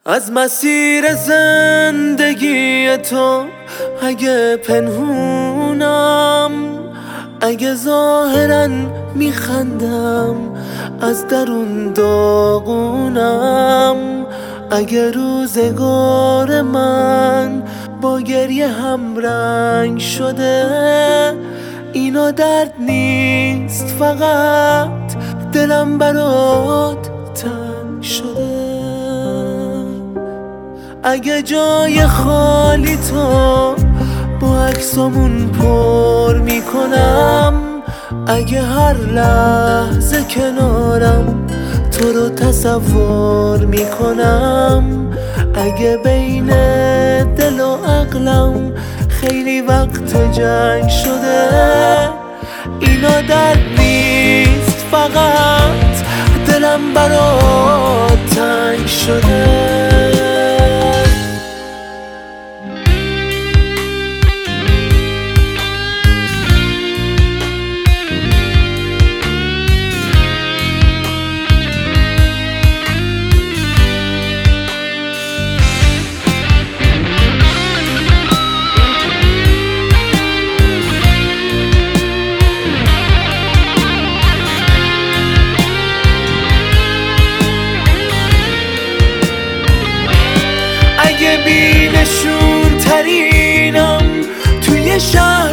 از مسیر زندگی تو اگه پنهونم، اگه ظاهرا میخندم از درون داغونم، اگه روزگار من با گریه هم رنگ شده، اینا درد نیست، فقط دلم برات تنگ شده. اگه جای خالی تو با عکسامون پر میکنم، اگه هر لحظه کنارم تو رو تصور میکنم، اگه بین دل و عقلم خیلی وقت جنگ شده، اینا درد نیست، فقط دلم برات تنگ شده. اگه بی‌نشون ترینم توی شهر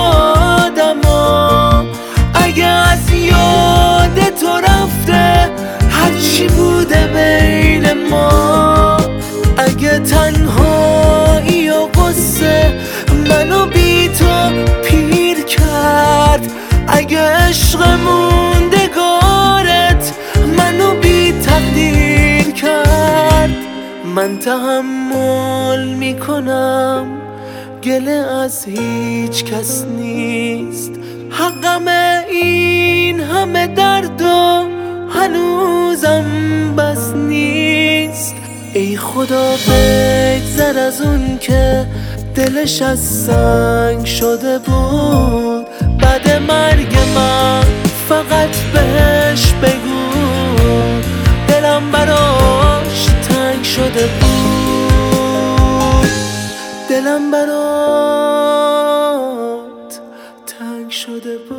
آدما، اگه از یاد تو رفته هرچی بوده بین ما، اگه تنهایی و غصه منو بی تو پیر کرد، اگه عشق موندگارت منو بی تقدیر کرد، من تحمل میکنم، گله از هیچ کس نیست، حقم این همه درد و هنوزم بس نیست. ای خدا بگذر از اون که دلش از سنگ شده بود، بعد مرگ من فقط بهش بگو دلم براش تنگ شده بود، دلم برات تنگ شده بود.